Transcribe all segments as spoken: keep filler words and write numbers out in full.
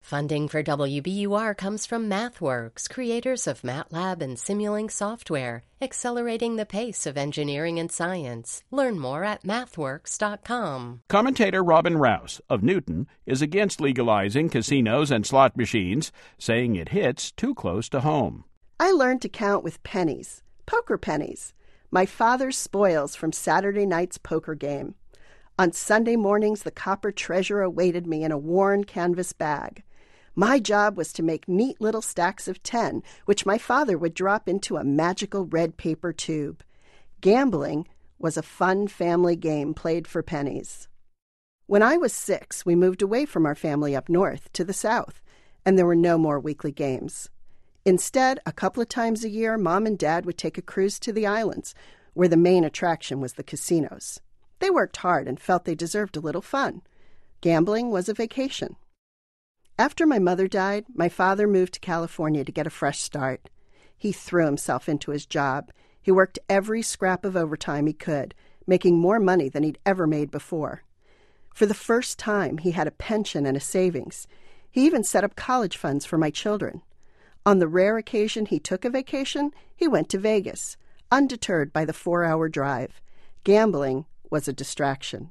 Funding for W B U R comes from MathWorks, creators of MATLAB and Simulink software, accelerating the pace of engineering and science. Learn more at mathworks dot com. Commentator Robin Rouse of Newton is against legalizing casinos and slot machines, saying it hits too close to home. I learned to count with pennies, poker pennies, my father's spoils from Saturday night's poker game. On Sunday mornings, the copper treasure awaited me in a worn canvas bag. My job was to make neat little stacks of ten, which my father would drop into a magical red paper tube. Gambling was a fun family game played for pennies. When I was six, we moved away from our family up north to the south, and there were no more weekly games. Instead, a couple of times a year, Mom and Dad would take a cruise to the islands, where the main attraction was the casinos. They worked hard and felt they deserved a little fun. Gambling was a vacation. After my mother died, my father moved to California to get a fresh start. He threw himself into his job. He worked every scrap of overtime he could, making more money than he'd ever made before. For the first time, he had a pension and a savings. He even set up college funds for my children. On the rare occasion he took a vacation, he went to Vegas, undeterred by the four-hour drive. Gambling was a distraction.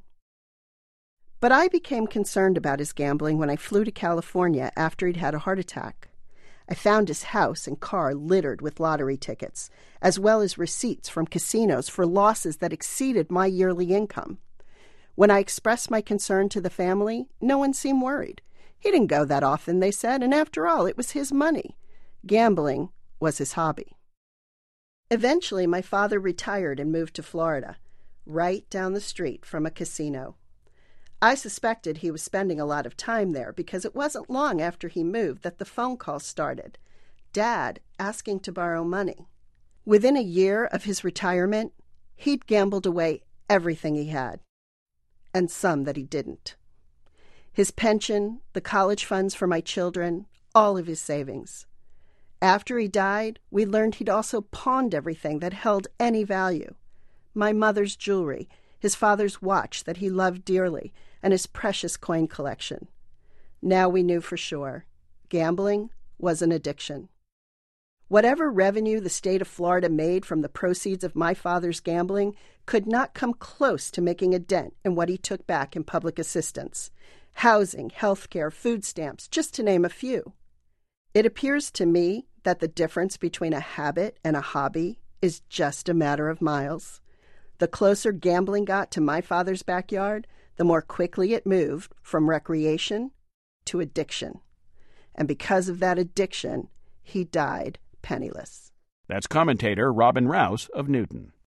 But I became concerned about his gambling when I flew to California after he'd had a heart attack. I found his house and car littered with lottery tickets, as well as receipts from casinos for losses that exceeded my yearly income. When I expressed my concern to the family, no one seemed worried. He didn't go that often, they said, and after all, it was his money. Gambling was his hobby. Eventually, my father retired and moved to Florida, right down the street from a casino. I suspected he was spending a lot of time there because it wasn't long after he moved that the phone calls started. Dad asking to borrow money. Within a year of his retirement, he'd gambled away everything he had, and some that he didn't. His pension, the college funds for my children, all of his savings. After he died, we learned he'd also pawned everything that held any value. My mother's jewelry, his father's watch that he loved dearly, and his precious coin collection. Now we knew for sure. Gambling was an addiction. Whatever revenue the state of Florida made from the proceeds of my father's gambling could not come close to making a dent in what he took back in public assistance. Housing, health care, food stamps, just to name a few. It appears to me that the difference between a habit and a hobby is just a matter of miles. The closer gambling got to my father's backyard, the more quickly it moved from recreation to addiction. And because of that addiction, he died penniless. That's commentator Robin Rouse of Newton.